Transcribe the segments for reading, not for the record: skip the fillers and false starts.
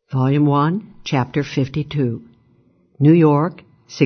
Volume 1, Chapter 52. New York,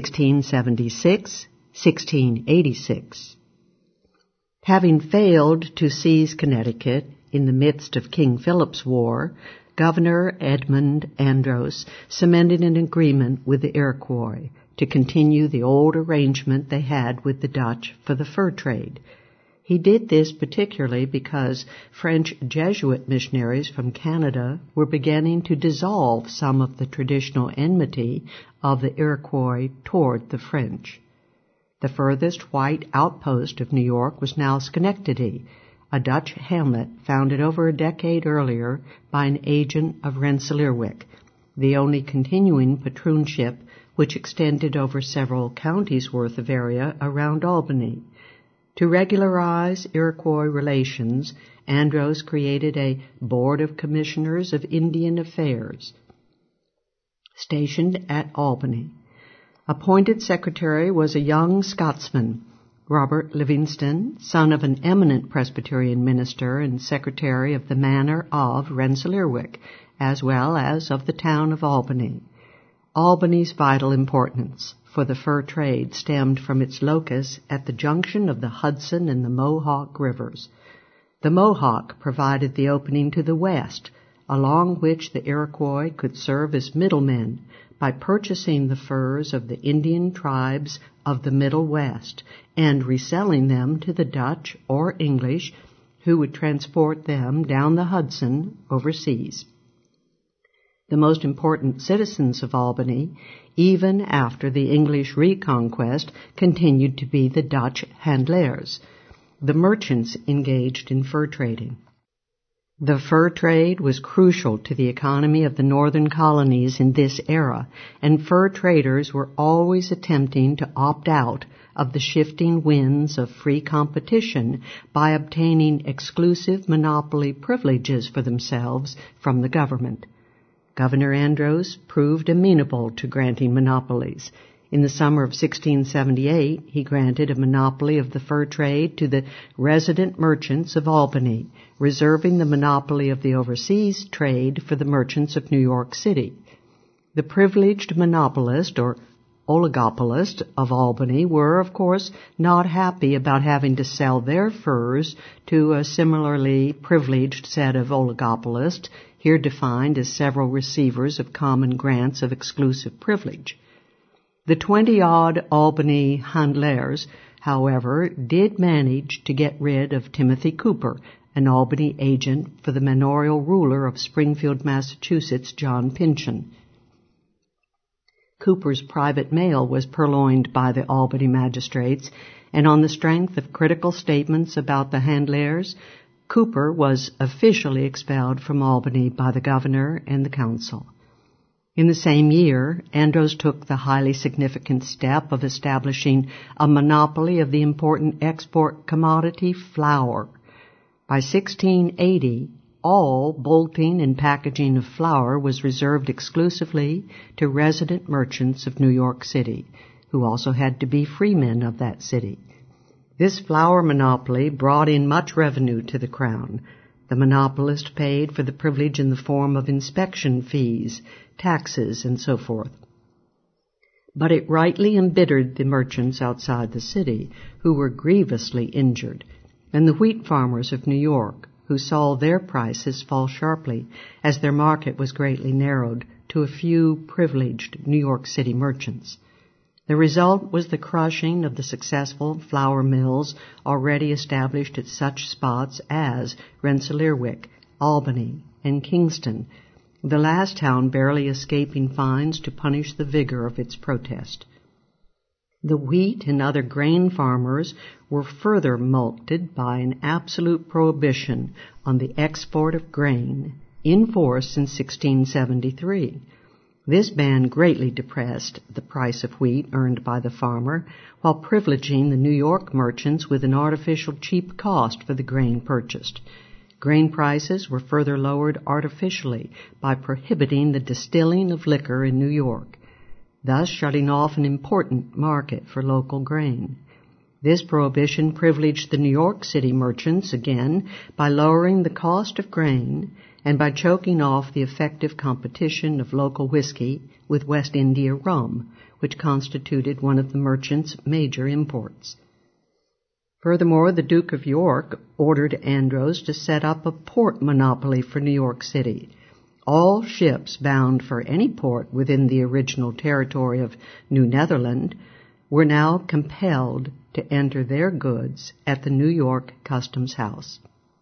1676-1686. Having failed to seize Connecticut in the midst of King Philip's War, Governor Edmund Andros cemented an agreement with the Iroquois to continue the old arrangement they had with the Dutch for the fur trade. He did this particularly because French Jesuit missionaries from Canada were beginning to dissolve some of the traditional enmity of the Iroquois toward the French. The furthest white outpost of New York was now Schenectady, a Dutch hamlet founded over a decade earlier by an agent of Rensselaerwyck, the only continuing patroonship which extended over several counties' worth of area around Albany. To regularize Iroquois relations, Andros created a Board of Commissioners of Indian Affairs, stationed at Albany. Appointed secretary was a young Scotsman, Robert Livingston, son of an eminent Presbyterian minister and secretary of the manor of Rensselaerwyck, as well as of the town of Albany. Albany's vital importance for the fur trade stemmed from its locus at the junction of the Hudson and the Mohawk rivers. The Mohawk provided the opening to the west, along which the Iroquois could serve as middlemen by purchasing the furs of the Indian tribes of the Middle West and reselling them to the Dutch or English, who would transport them down the Hudson overseas. The most important citizens of Albany, even after the English reconquest, continued to be the Dutch handlers, the merchants engaged in fur trading. The fur trade was crucial to the economy of the northern colonies in this era, and fur traders were always attempting to opt out of the shifting winds of free competition by obtaining exclusive monopoly privileges for themselves from the government. Governor Andros proved amenable to granting monopolies. In the summer of 1678, he granted a monopoly of the fur trade to the resident merchants of Albany, reserving the monopoly of the overseas trade for the merchants of New York City. The privileged monopolist or oligopolist of Albany were, of course, not happy about having to sell their furs to a similarly privileged set of oligopolists, here defined as several receivers of common grants of exclusive privilege. The 20-odd Albany handlers, however, did manage to get rid of Timothy Cooper, an Albany agent for the manorial ruler of Springfield, Massachusetts, John Pynchon. Cooper's private mail was purloined by the Albany magistrates, and on the strength of critical statements about the handlers, Cooper was officially expelled from Albany by the governor and the council. In the same year, Andros took the highly significant step of establishing a monopoly of the important export commodity flour. By 1680, all bolting and packaging of flour was reserved exclusively to resident merchants of New York City, who also had to be freemen of that city. This flour monopoly brought in much revenue to the Crown. The monopolist paid for the privilege in the form of inspection fees, taxes, and so forth. But it rightly embittered the merchants outside the city, who were grievously injured, and the wheat farmers of New York, who saw their prices fall sharply as their market was greatly narrowed to a few privileged New York City merchants. The result was the crushing of the successful flour mills already established at such spots as Rensselaerwyck, Albany, and Kingston, the last town barely escaping fines to punish the vigor of its protest. The wheat and other grain farmers were further mulcted by an absolute prohibition on the export of grain in force in 1673. This ban greatly depressed the price of wheat earned by the farmer, while privileging the New York merchants with an artificial cheap cost for the grain purchased. Grain prices were further lowered artificially by prohibiting the distilling of liquor in New York, thus shutting off an important market for local grain. This prohibition privileged the New York City merchants again by lowering the cost of grain and by choking off the effective competition of local whiskey with West India rum, which constituted one of the merchant's major imports. Furthermore, the Duke of York ordered Andros to set up a port monopoly for New York City. All ships bound for any port within the original territory of New Netherland were now compelled to enter their goods at the New York Customs House.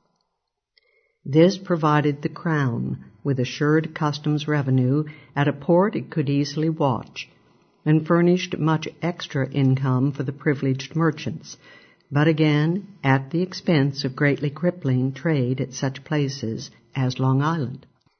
This provided the Crown with assured customs revenue at a port it could easily watch, and furnished much extra income for the privileged merchants, but again at the expense of greatly crippling trade at such places as Long Island.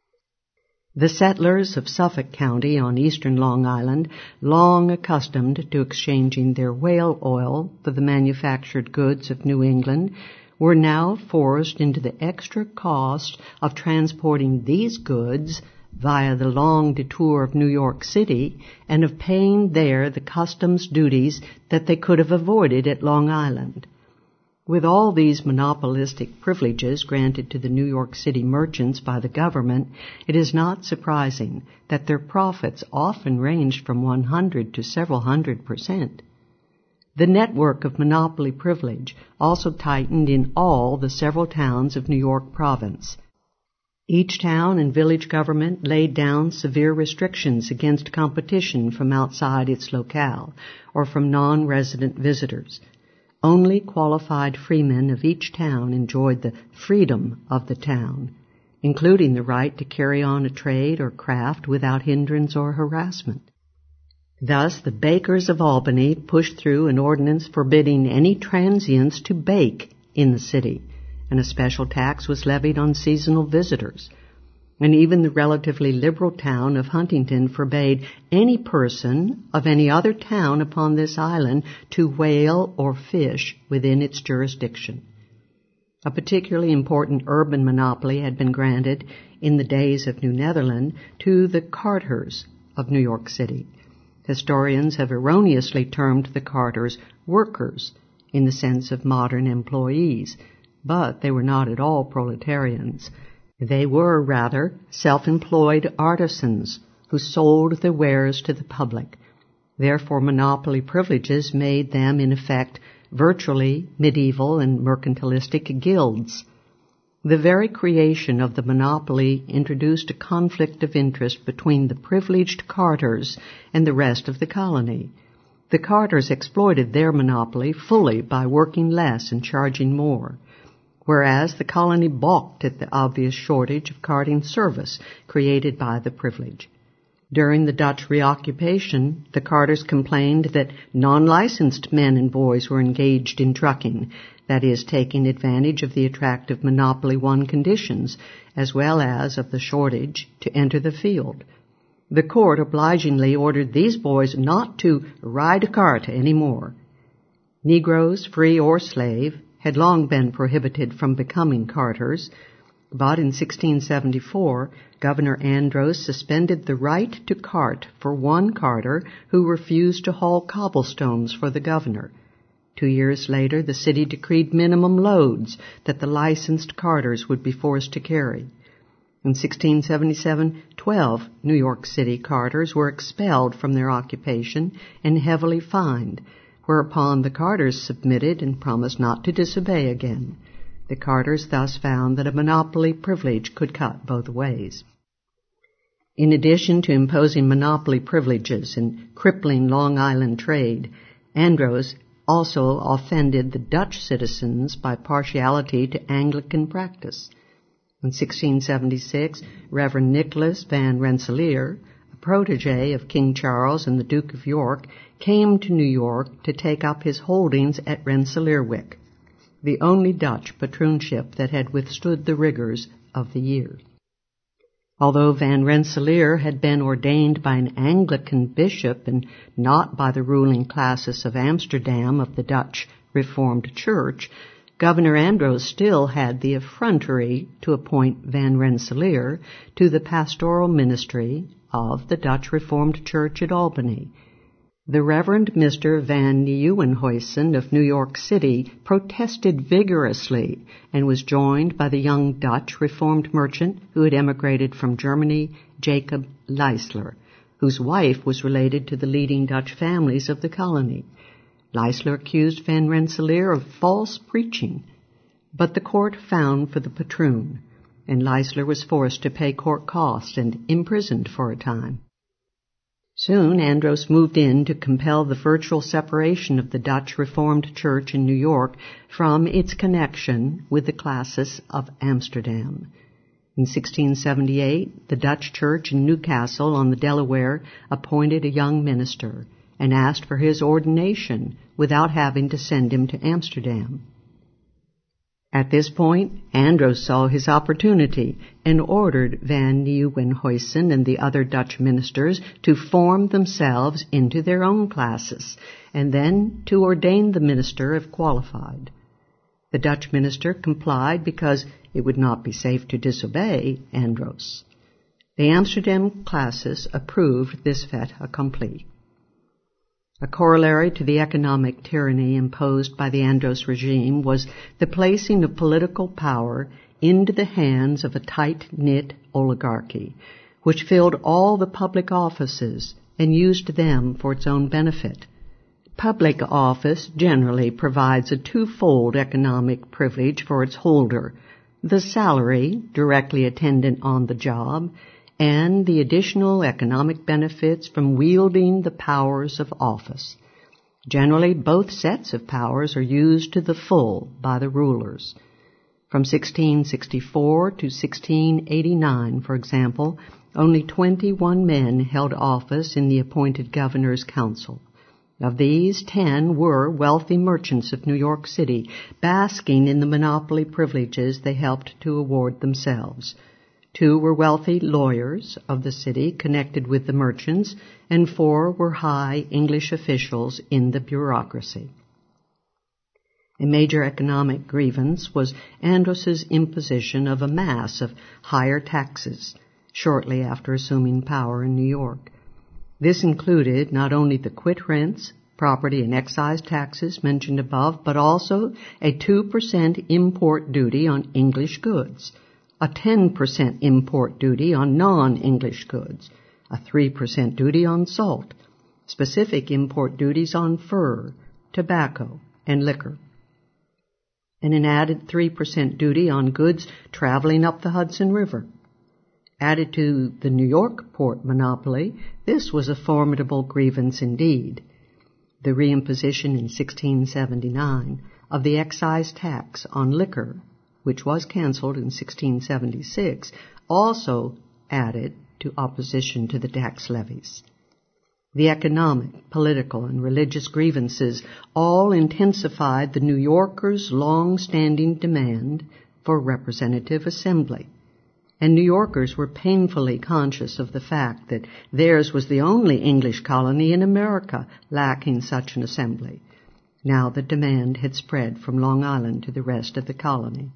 The settlers of Suffolk County on eastern Long Island, long accustomed to exchanging their whale oil for the manufactured goods of New England, were now forced into the extra cost of transporting these goods via the long detour of New York City and of paying there the customs duties that they could have avoided at Long Island. With all these monopolistic privileges granted to the New York City merchants by the government, it is not surprising that their profits often ranged from 100 to several 100%. The network of monopoly privilege also tightened in all the several towns of New York province. Each town and village government laid down severe restrictions against competition from outside its locale or from non-resident visitors. Only qualified freemen of each town enjoyed the freedom of the town, including the right to carry on a trade or craft without hindrance or harassment. Thus, the bakers of Albany pushed through an ordinance forbidding any transients to bake in the city, and a special tax was levied on seasonal visitors. And even the relatively liberal town of Huntington forbade any person of any other town upon this island to whale or fish within its jurisdiction. A particularly important urban monopoly had been granted in the days of New Netherland to the carters of New York City. Historians have erroneously termed the carters workers in the sense of modern employees, but they were not at all proletarians. They were, rather, self-employed artisans who sold their wares to the public. Therefore, monopoly privileges made them, in effect, virtually medieval and mercantilistic guilds. The very creation of the monopoly introduced a conflict of interest between the privileged carters and the rest of the colony. The carters exploited their monopoly fully by working less and charging more, whereas the colony balked at the obvious shortage of carting service created by the privilege. During the Dutch reoccupation, the carters complained that non-licensed men and boys were engaged in trucking, that is, taking advantage of the attractive Monopoly One conditions, as well as of the shortage to enter the field. The court obligingly ordered these boys not to ride a cart any more. Negroes, free or slave, had long been prohibited from becoming carters, but in 1674, Governor Andros suspended the right to cart for one carter who refused to haul cobblestones for the governor. 2 years later, the city decreed minimum loads that the licensed carters would be forced to carry. In 1677, 12 New York City carters were expelled from their occupation and heavily fined, whereupon the carters submitted and promised not to disobey again. The carters thus found that a monopoly privilege could cut both ways. In addition to imposing monopoly privileges and crippling Long Island trade, Andros also offended the Dutch citizens by partiality to Anglican practice. In 1676, Reverend Nicholas van Rensselaer, a protege of King Charles and the Duke of York, came to New York to take up his holdings at Rensselaerwyck, the only Dutch patroonship that had withstood the rigors of the year. Although Van Rensselaer had been ordained by an Anglican bishop and not by the ruling classes of Amsterdam of the Dutch Reformed Church, Governor Andros still had the effrontery to appoint Van Rensselaer to the pastoral ministry of the Dutch Reformed Church at Albany. The Reverend Mr. Van Nieuwenhuizen of New York City protested vigorously and was joined by the young Dutch Reformed merchant who had emigrated from Germany, Jacob Leisler, whose wife was related to the leading Dutch families of the colony. Leisler accused Van Rensselaer of false preaching, but the court found for the patroon, and Leisler was forced to pay court costs and imprisoned for a time. Soon Andros moved in to compel the virtual separation of the Dutch Reformed Church in New York from its connection with the classis of Amsterdam. In 1678, the Dutch Church in Newcastle on the Delaware appointed a young minister and asked for his ordination without having to send him to Amsterdam. At this point, Andros saw his opportunity and ordered Van Nieuwenhuizen and the other Dutch ministers to form themselves into their own classes, and then to ordain the minister if qualified. The Dutch minister complied because it would not be safe to disobey Andros. The Amsterdam classis approved this fait accompli. A corollary to the economic tyranny imposed by the Andros regime was the placing of political power into the hands of a tight-knit oligarchy, which filled all the public offices and used them for its own benefit. Public office generally provides a twofold economic privilege for its holder: the salary directly attendant on the job, and the additional economic benefits from wielding the powers of office. Generally, both sets of powers are used to the full by the rulers. From 1664 to 1689, for example, only 21 men held office in the appointed governor's council. Of these, 10 were wealthy merchants of New York City, basking in the monopoly privileges they helped to award themselves. 2 were wealthy lawyers of the city connected with the merchants, and 4 were high English officials in the bureaucracy. A major economic grievance was Andros's imposition of a mass of higher taxes shortly after assuming power in New York. This included not only the quit rents, property and excise taxes mentioned above, but also a 2% import duty on English goods, a 10% import duty on non-English goods, a 3% duty on salt, specific import duties on fur, tobacco, and liquor, and an added 3% duty on goods traveling up the Hudson River. Added to the New York port monopoly, this was a formidable grievance indeed. The reimposition in 1679 of the excise tax on liquor, which was canceled in 1676, also added to opposition to the tax levies. The economic, political, and religious grievances all intensified the New Yorkers' long-standing demand for representative assembly, and New Yorkers were painfully conscious of the fact that theirs was the only English colony in America lacking such an assembly. Now the demand had spread from Long Island to the rest of the colony.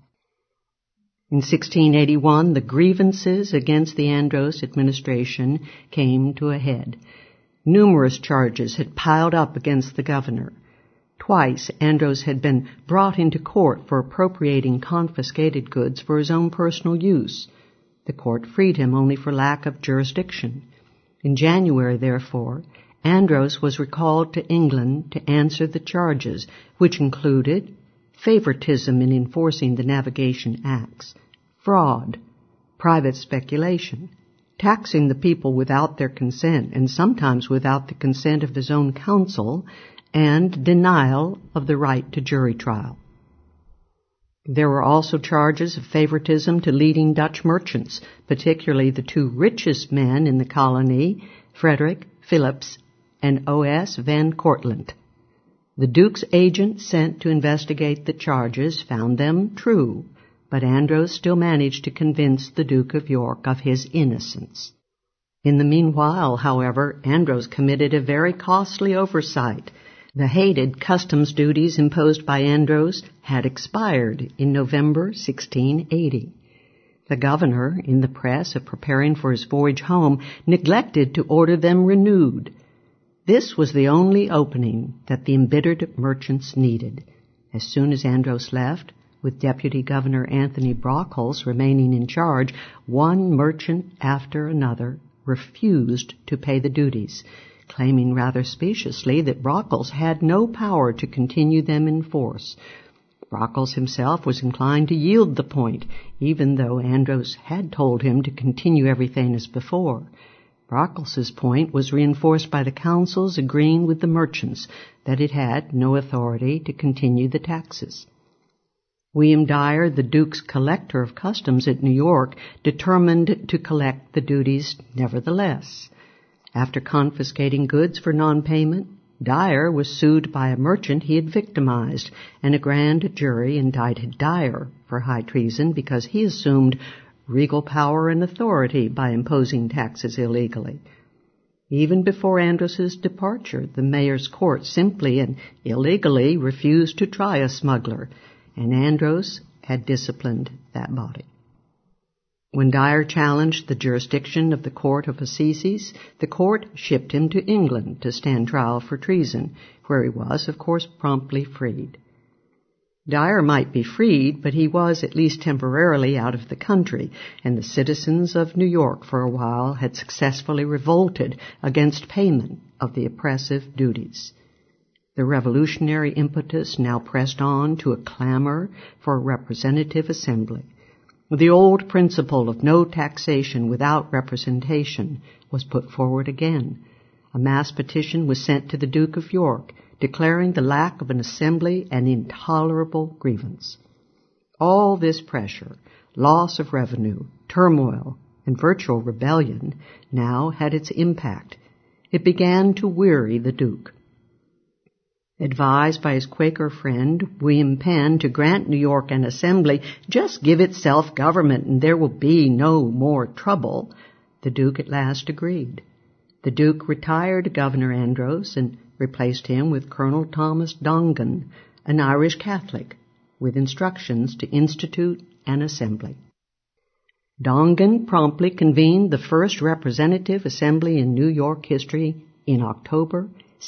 In 1681, the grievances against the Andros administration came to a head. Numerous charges had piled up against the governor. Twice, Andros had been brought into court for appropriating confiscated goods for his own personal use. The court freed him only for lack of jurisdiction. In January, therefore, Andros was recalled to England to answer the charges, which included favoritism in enforcing the Navigation Acts, fraud, private speculation, taxing the people without their consent and sometimes without the consent of his own council, and denial of the right to jury trial. There were also charges of favoritism to leading Dutch merchants, particularly the 2 richest men in the colony, Frederick Phillips and O.S. Van Cortlandt. The Duke's agent sent to investigate the charges found them true, but Andros still managed to convince the Duke of York of his innocence. In the meanwhile, however, Andros committed a very costly oversight. The hated customs duties imposed by Andros had expired in November 1680. The governor, in the press of preparing for his voyage home, neglected to order them renewed. This was the only opening that the embittered merchants needed. As soon as Andros left, with Deputy Governor Anthony Brockles remaining in charge, one merchant after another refused to pay the duties, claiming rather speciously that Brockles had no power to continue them in force. Brockles himself was inclined to yield the point, even though Andros had told him to continue everything as before. Brockles's point was reinforced by the council's agreeing with the merchants that it had no authority to continue the taxes. William Dyer, the Duke's collector of customs at New York, determined to collect the duties nevertheless. After confiscating goods for non-payment, Dyer was sued by a merchant he had victimized, and a grand jury indicted Dyer for high treason because he assumed regal power and authority by imposing taxes illegally. Even before Andros's departure, the mayor's court simply and illegally refused to try a smuggler, and Andros had disciplined that body. When Dyer challenged the jurisdiction of the Court of Assizes, the court shipped him to England to stand trial for treason, where he was, of course, promptly freed. Dyer might be freed, but he was at least temporarily out of the country, and the citizens of New York for a while had successfully revolted against payment of the oppressive duties. The revolutionary impetus now pressed on to a clamor for a representative assembly. The old principle of no taxation without representation was put forward again. A mass petition was sent to the Duke of York, declaring the lack of an assembly an intolerable grievance. All this pressure, loss of revenue, turmoil, and virtual rebellion now had its impact. It began to weary the Duke. Advised by his Quaker friend, William Penn, to grant New York an assembly, just give it self-government and there will be no more trouble, the Duke at last agreed. The Duke retired Governor Andros and replaced him with Colonel Thomas Dongan, an Irish Catholic, with instructions to institute an assembly. Dongan promptly convened the first representative assembly in New York history in October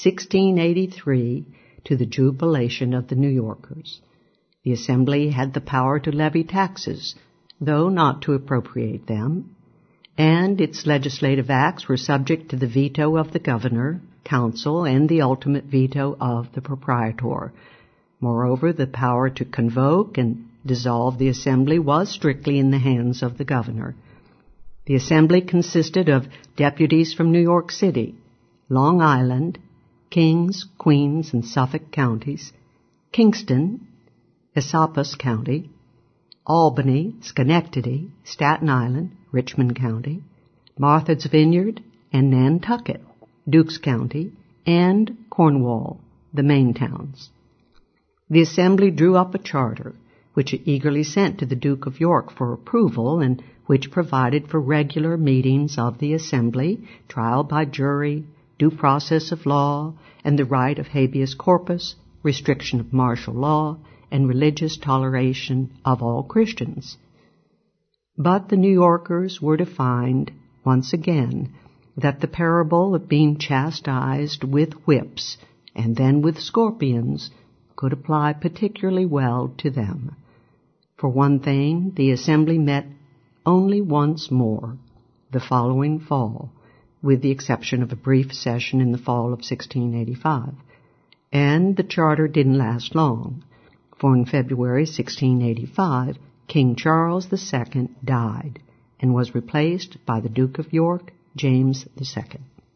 1683 to the jubilation of the New Yorkers. The assembly had the power to levy taxes, though not to appropriate them, and its legislative acts were subject to the veto of the governor, council, and the ultimate veto of the proprietor. Moreover, the power to convoke and dissolve the assembly was strictly in the hands of the governor. The assembly consisted of deputies from New York City, Long Island, Kings, Queens, and Suffolk counties, Kingston, Esopus County, Albany, Schenectady, Staten Island, Richmond County, Martha's Vineyard, and Nantucket, Dukes County, and Cornwall, the main towns. The assembly drew up a charter, which it eagerly sent to the Duke of York for approval, and which provided for regular meetings of the assembly, trial by jury, due process of law, and the right of habeas corpus, restriction of martial law, and religious toleration of all Christians. But the New Yorkers were to find, once again, that the parable of being chastised with whips and then with scorpions could apply particularly well to them. For one thing, the assembly met only once more, the following fall, with the exception of a brief session in the fall of 1685. And the charter didn't last long, for in February 1685, King Charles II died and was replaced by the Duke of York, James II.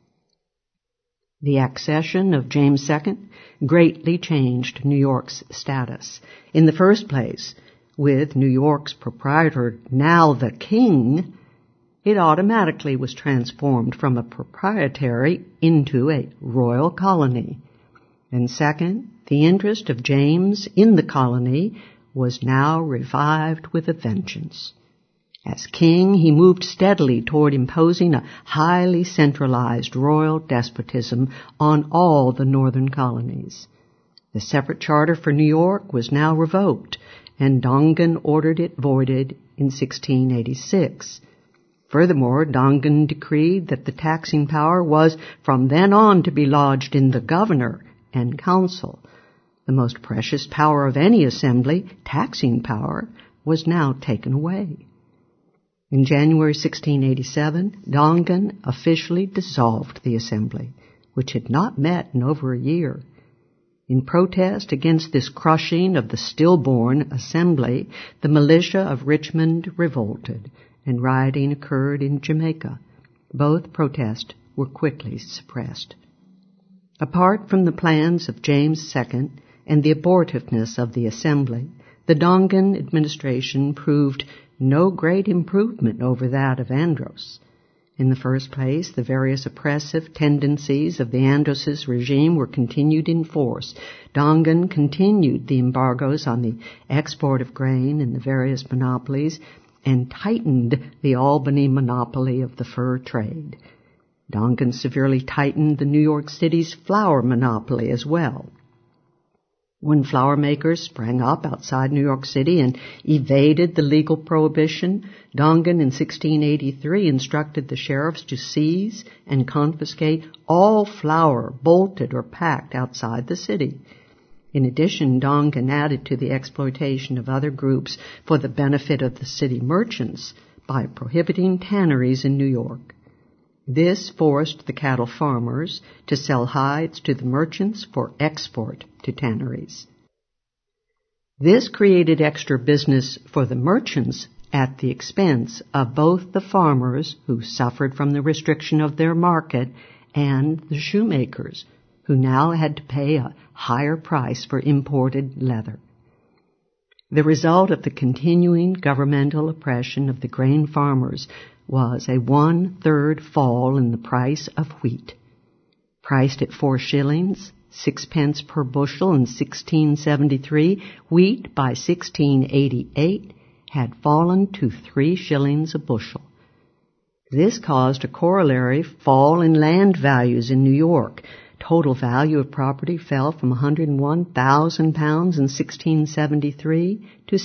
The accession of James II greatly changed New York's status. In the first place, with New York's proprietor now the king, it automatically was transformed from a proprietary into a royal colony. And second, the interest of James in the colony was now revived with a vengeance. As king, he moved steadily toward imposing a highly centralized royal despotism on all the northern colonies. The separate charter for New York was now revoked, and Dongan ordered it voided in 1686. Furthermore, Dongan decreed that the taxing power was from then on to be lodged in the governor and council. The most precious power of any assembly, taxing power, was now taken away. In January 1687, Dongan officially dissolved the assembly, which had not met in over a year. In protest against this crushing of the stillborn assembly, the militia of Richmond revolted, and rioting occurred in Jamaica. Both protests were quickly suppressed. Apart from the plans of James II and the abortiveness of the assembly, the Dongan administration proved no great improvement over that of Andros. In the first place, the various oppressive tendencies of the Andros' regime were continued in force. Dongan continued the embargoes on the export of grain and the various monopolies, and tightened the Albany monopoly of the fur trade. Dongan severely tightened the New York City's flour monopoly as well. When flour makers sprang up outside New York City and evaded the legal prohibition, Dongan in 1683 instructed the sheriffs to seize and confiscate all flour bolted or packed outside the city. In addition, Dongan added to the exploitation of other groups for the benefit of the city merchants by prohibiting tanneries in New York. This forced the cattle farmers to sell hides to the merchants for export to tanneries. This created extra business for the merchants at the expense of both the farmers, who suffered from the restriction of their market, and the shoemakers, who now had to pay a higher price for imported leather. The result of the continuing governmental oppression of the grain farmers was a 1/3 fall in the price of wheat. Priced at 4 shillings, 6 pence per bushel in 1673, wheat by 1688 had fallen to 3 shillings a bushel. This caused a corollary fall in land values in New York. Total value of property fell from £101,000 in 1673 to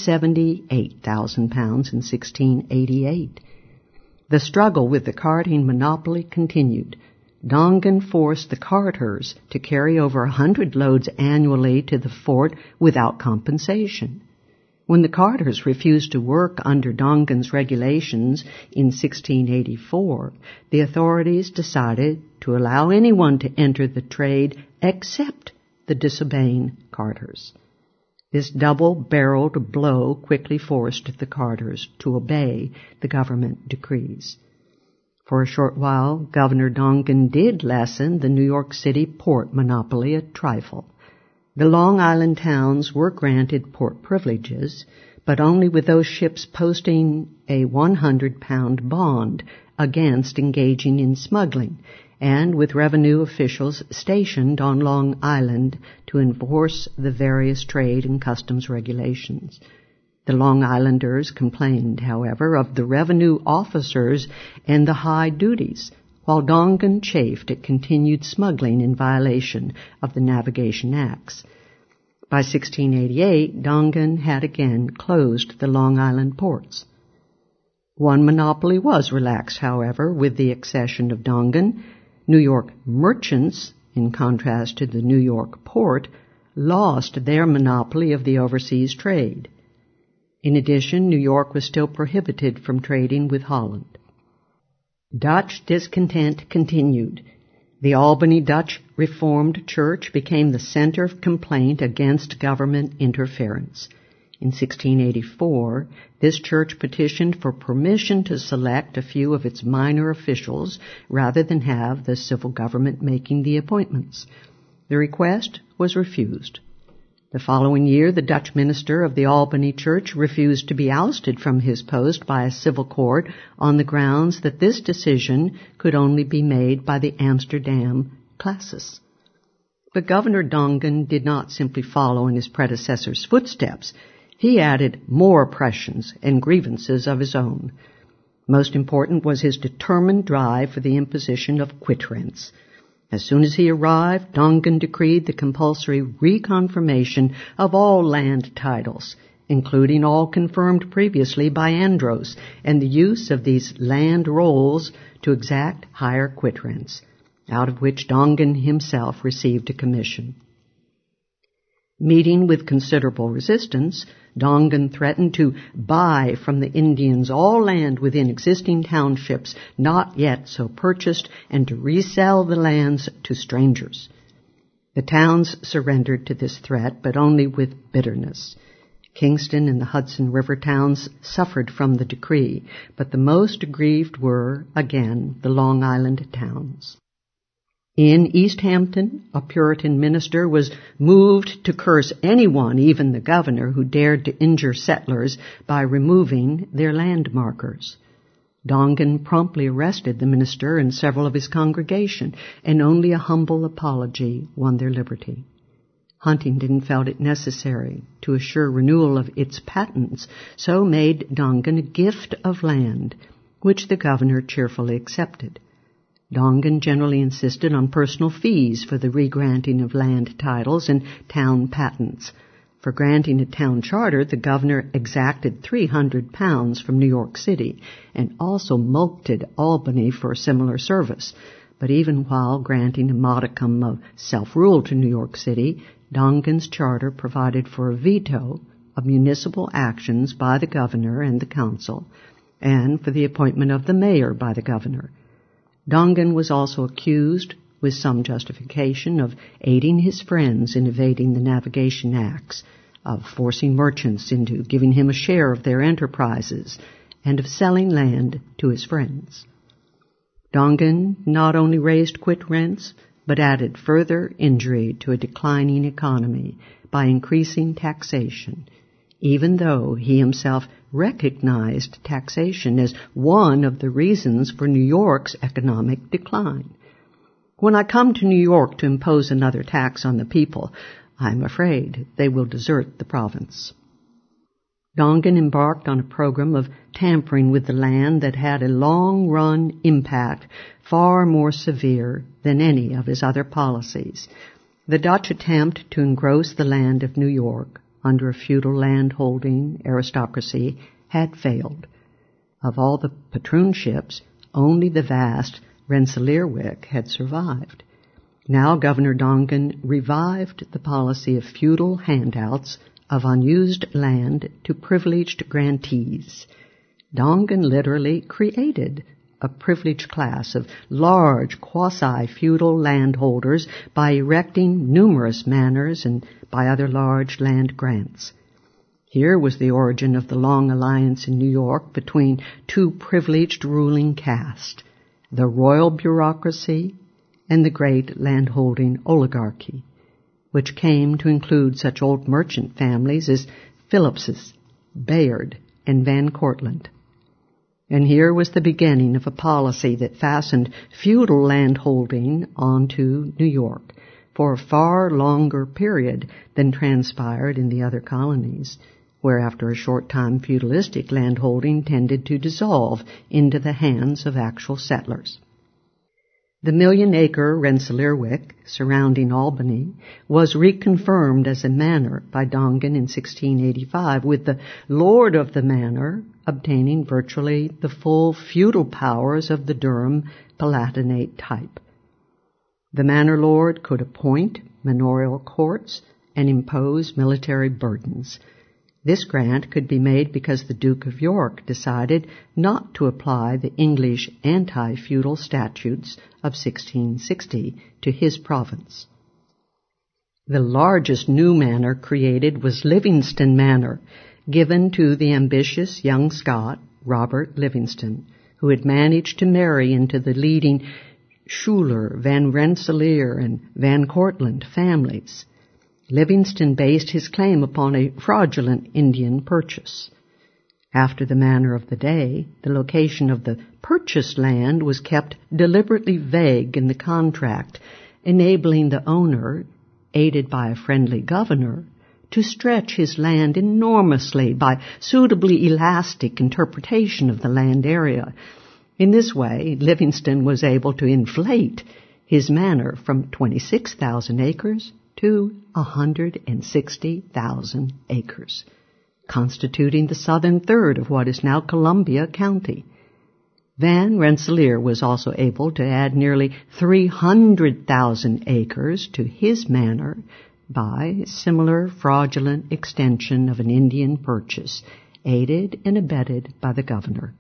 £78,000 in 1688. The struggle with the carting monopoly continued. Dongan forced the carters to carry over 100 loads annually to the fort without compensation. When the carters refused to work under Dongan's regulations in 1684, the authorities decided to allow anyone to enter the trade except the disobeying carters. This double-barreled blow quickly forced the carters to obey the government decrees. For a short while, Governor Dongan did lessen the New York City port monopoly a trifle. The Long Island towns were granted port privileges, but only with those ships posting a 100-pound bond against engaging in smuggling, and with revenue officials stationed on Long Island to enforce the various trade and customs regulations. The Long Islanders complained, however, of the revenue officers and the high duties, while Dongan chafed at continued smuggling in violation of the Navigation Acts. By 1688, Dongan had again closed the Long Island ports. One monopoly was relaxed, however, with the accession of Dongan. New York merchants, in contrast to the New York port, lost their monopoly of the overseas trade. In addition, New York was still prohibited from trading with Holland. Dutch discontent continued. The Albany Dutch Reformed Church became the center of complaint against government interference. In 1684, this church petitioned for permission to select a few of its minor officials rather than have the civil government making the appointments. The request was refused. The following year, the Dutch minister of the Albany Church refused to be ousted from his post by a civil court on the grounds that this decision could only be made by the Amsterdam classis. But Governor Dongan did not simply follow in his predecessor's footsteps. He added more oppressions and grievances of his own. Most important was his determined drive for the imposition of quit-rents. As soon as he arrived, Dongan decreed the compulsory reconfirmation of all land titles, including all confirmed previously by Andros, and the use of these land rolls to exact higher quit rents, out of which Dongan himself received a commission. Meeting with considerable resistance, Dongan threatened to buy from the Indians all land within existing townships not yet so purchased and to resell the lands to strangers. The towns surrendered to this threat, but only with bitterness. Kingston and the Hudson River towns suffered from the decree, but the most aggrieved were, again, the Long Island towns. In East Hampton, a Puritan minister was moved to curse anyone, even the governor, who dared to injure settlers by removing their land markers. Dongan promptly arrested the minister and several of his congregation, and only a humble apology won their liberty. Huntingdon felt it necessary to assure renewal of its patents, so made Dongan a gift of land, which the governor cheerfully accepted. Dongan generally insisted on personal fees for the regranting of land titles and town patents. For granting a town charter, the governor exacted £300 from New York City and also mulcted Albany for similar service. But even while granting a modicum of self-rule to New York City, Dongan's charter provided for a veto of municipal actions by the governor and the council, and for the appointment of the mayor by the governor. Dongan was also accused, with some justification, of aiding his friends in evading the Navigation Acts, of forcing merchants into giving him a share of their enterprises, and of selling land to his friends. Dongan not only raised quit rents, but added further injury to a declining economy by increasing taxation, even though he himself recognized taxation as one of the reasons for New York's economic decline. When I come to New York to impose another tax on the people, I'm afraid they will desert the province. Dongan embarked on a program of tampering with the land that had a long-run impact far more severe than any of his other policies. The Dutch attempt to engross the land of New York under a feudal landholding aristocracy had failed. Of all the patroonships, only the vast Rensselaerwyck had survived. Now Governor Dongan revived the policy of feudal handouts of unused land to privileged grantees. Dongan literally created a privileged class of large quasi-feudal landholders by erecting numerous manors and by other large land grants. Here was the origin of the long alliance in New York between two privileged ruling castes, the royal bureaucracy and the great landholding oligarchy, which came to include such old merchant families as Phillipses, Bayard, and Van Cortlandt. And here was the beginning of a policy that fastened feudal landholding onto New York for a far longer period than transpired in the other colonies, where after a short time feudalistic landholding tended to dissolve into the hands of actual settlers. The million-acre Rensselaerwyck surrounding Albany was reconfirmed as a manor by Dongan in 1685, with the lord of the manor obtaining virtually the full feudal powers of the Durham Palatinate type. The manor lord could appoint manorial courts and impose military burdens. This grant could be made because the Duke of York decided not to apply the English anti-feudal statutes of 1660 to his province. The largest new manor created was Livingston Manor, given to the ambitious young Scot, Robert Livingston, who had managed to marry into the leading Schuyler, Van Rensselaer, and Van Cortlandt families. Livingston based his claim upon a fraudulent Indian purchase. After the manner of the day, the location of the purchased land was kept deliberately vague in the contract, enabling the owner, aided by a friendly governor, to stretch his land enormously by suitably elastic interpretation of the land area. In this way, Livingston was able to inflate his manor from 26,000 acres to 160,000 acres. constituting the southern third of what is now Columbia County. Van Rensselaer was also able to add nearly 300,000 acres to his manor by similar fraudulent extension of an Indian purchase, aided and abetted by the governor.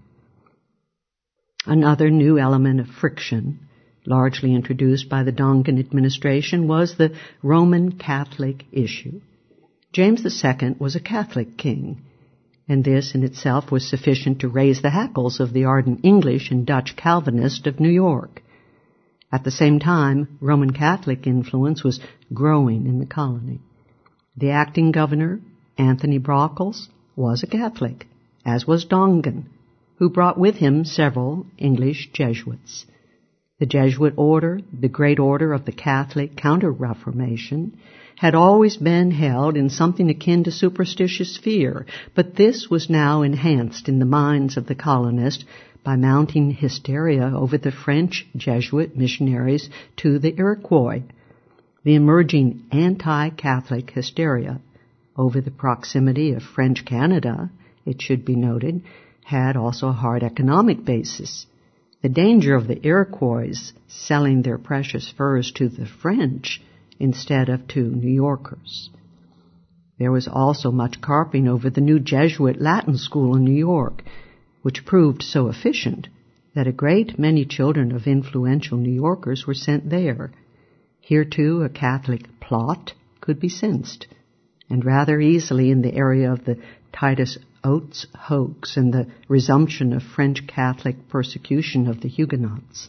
Another new element of friction, largely introduced by the Dongan administration, was the Roman Catholic issue. James II was a Catholic king, and this in itself was sufficient to raise the hackles of the ardent English and Dutch Calvinists of New York. At the same time, Roman Catholic influence was growing in the colony. The acting governor, Anthony Brockles, was a Catholic, as was Dongan, who brought with him several English Jesuits. The Jesuit order, the great order of the Catholic Counter-Reformation, had always been held in something akin to superstitious fear, but this was now enhanced in the minds of the colonists by mounting hysteria over the French Jesuit missionaries to the Iroquois. The emerging anti-Catholic hysteria over the proximity of French Canada, it should be noted, had also a hard economic basis. The danger of the Iroquois selling their precious furs to the French instead of to New Yorkers. There was also much carping over the new Jesuit Latin school in New York, which proved so efficient that a great many children of influential New Yorkers were sent there. Here, too, a Catholic plot could be sensed, and rather easily in the area of the Titus Oates hoax and the resumption of French Catholic persecution of the Huguenots.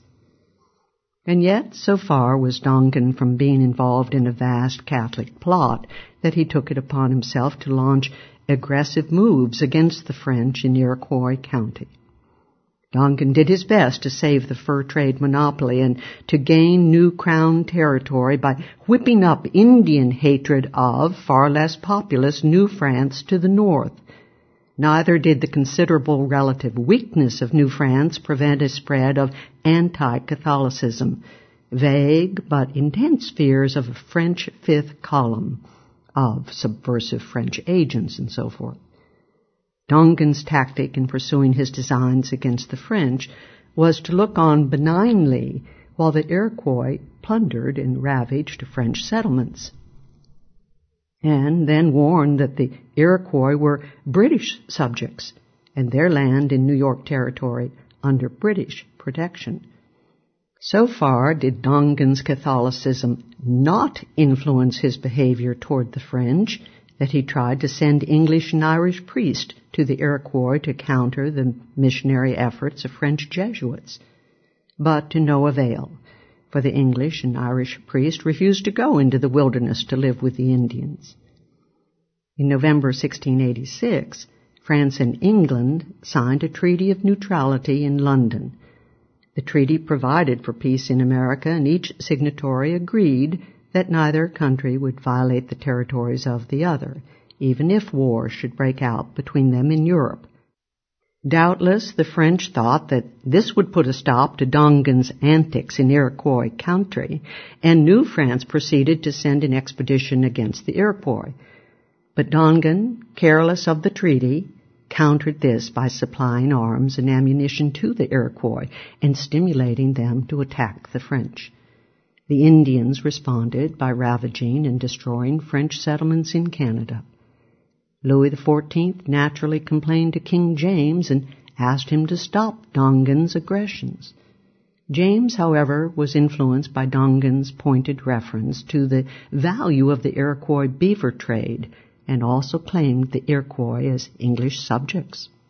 And yet, so far was Dongan from being involved in a vast Catholic plot that he took it upon himself to launch aggressive moves against the French in Iroquois County. Dongan did his best to save the fur trade monopoly and to gain new crown territory by whipping up Indian hatred of far less populous New France to the north. Neither did the considerable relative weakness of New France prevent a spread of anti-Catholicism, vague but intense fears of a French fifth column, of subversive French agents, and so forth. Dongan's tactic in pursuing his designs against the French was to look on benignly while the Iroquois plundered and ravaged French settlements, and then warned that the Iroquois were British subjects and their land in New York Territory under British protection. So far did Dongan's Catholicism not influence his behavior toward the French that he tried to send English and Irish priests to the Iroquois to counter the missionary efforts of French Jesuits, but to no avail, for the English and Irish priests refused to go into the wilderness to live with the Indians. In November 1686, France and England signed a treaty of neutrality in London. The treaty provided for peace in America, and each signatory agreed that neither country would violate the territories of the other, even if war should break out between them in Europe. Doubtless the French thought that this would put a stop to Dongan's antics in Iroquois country, and New France proceeded to send an expedition against the Iroquois. But Dongan, careless of the treaty, countered this by supplying arms and ammunition to the Iroquois and stimulating them to attack the French. The Indians responded by ravaging and destroying French settlements in Canada. Louis XIV naturally complained to King James and asked him to stop Dongan's aggressions. James, however, was influenced by Dongan's pointed reference to the value of the Iroquois beaver trade and also claimed the Iroquois as English subjects.